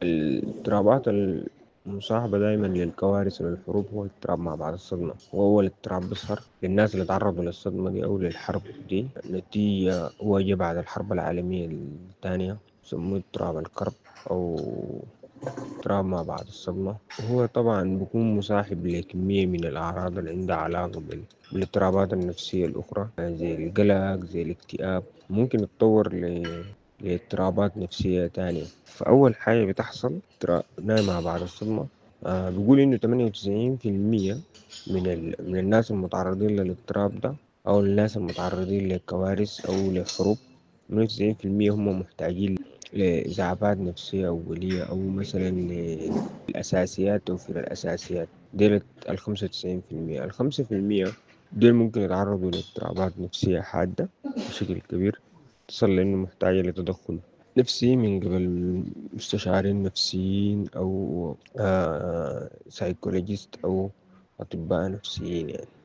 الاضطرابات المصاحبة دايما للكوارث والحروب هو الاضطراب ما بعد الصدمة، وهو الاضطراب بيظهر للناس اللي تعرضوا للصدمة دي أو للحرب دي نتيجة هو جه بعد الحرب العالمية الثانية، يسموه اضطراب الكرب أو اضطراب ما بعد الصدمة. وهو طبعا بيكون مصاحب لكمية من الأعراض اللي عندها علاقة بالاضطرابات النفسية الأخرى، زي القلق زي الاكتئاب. ممكن يتطور لاضطرابات نفسية تانية. فأول حاجة بتحصل نايمة بعد الصدمة. بيقول إنه 98% من الناس المتعرضين للاضطراب ده أو الناس المتعرضين لكوارث أو لحروب، 98% هم محتاجين لإسعافات نفسية أولية أو مثلا للأساسيات، توفير الأساسيات. ديل 95%. 5% دول ممكن يتعرضوا لاضطرابات نفسية حادة بشكل كبير، تصل لأنه محتاجة لتدخل نفسي من قبل مستشارين نفسيين أو سايكولوجيست أو أطباء نفسيين يعني.